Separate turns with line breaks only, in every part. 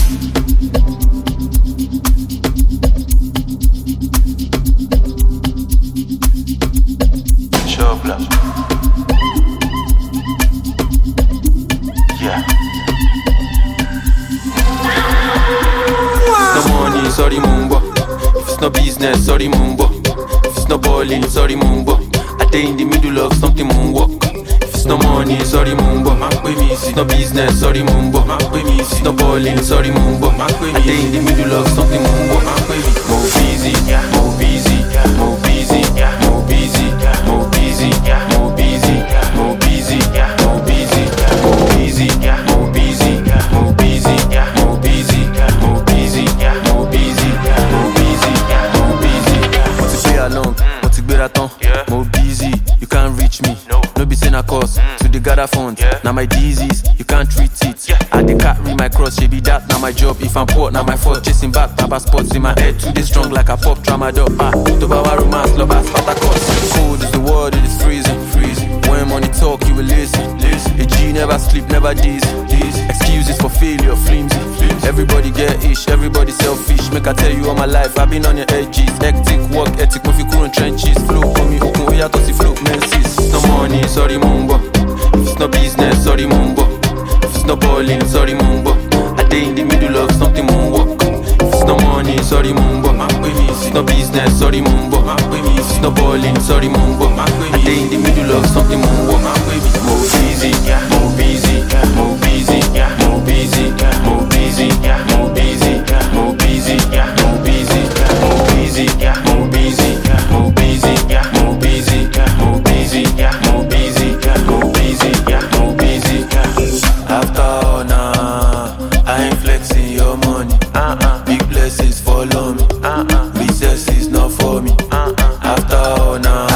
Sorry mumbo. If it's no business, sorry mumbo. If it's no balling, sorry mumbo. I day in the middle of something moonwalk. If it's no money, sorry mumbo. If it's no business, sorry mumbo. If it's no balling, sorry mumbo. I day in the middle of something moonwalk. More busy, more busy, more busy, more busy, more busy, more busy, more busy, more busy, more busy, more busy, more busy, more busy, more busy, more busy, more busy, more busy. Want to play along, want to get at on. More busy, you can't reach me. No be saying a cause to the gather funds. Now my disease, you can't treat it. I the cat read my cross, she be that. Now my job, if I'm poor, now my fault. Chasing back, taba spots in my head. Too strong like a pop tramadol. To bawa romance, love as patakos. Cold is the world, it is freezing. When money talk, you will listen. A G never sleep, never dizzy. Excuses for failure, flimsy. Everybody get ish, everybody selfish. Make I tell you all my life, I've been on your edges. Hectic, work ethic, if you couldn't trenches. Flow, for me, open, we are to see flow, menses. No money, sorry mumbo. If it's no business, sorry mumbo. If it's no balling, sorry mumbo. I day in the middle of something moonwalk. If it's no money, sorry mumbo. If it's no business, sorry mumbo. If it's no balling, sorry mumbo. I day in the middle of something moonwalk. More busy, more busy, more busy, more busy, more busy, more busy, more busy, more busy, more busy, more busy, more busy, more busy, more busy, more busy, more busy, more busy. After all now, I ain't flexing your money. Big blessings follow me. Recess is not for me. After all now,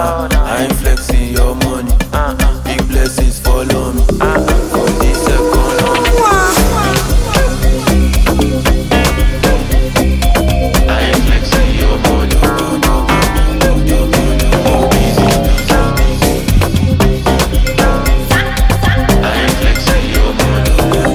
I ain't flexing your money. Big blessings follow me. For this economy, I ain't flexing your money. I ain't flexing your money.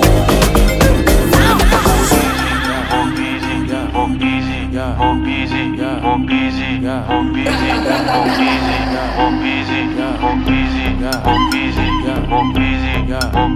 More busy, more busy, more busy, more busy, more busy, more busy, more busy, more busy, more busy, more busy, more busy, more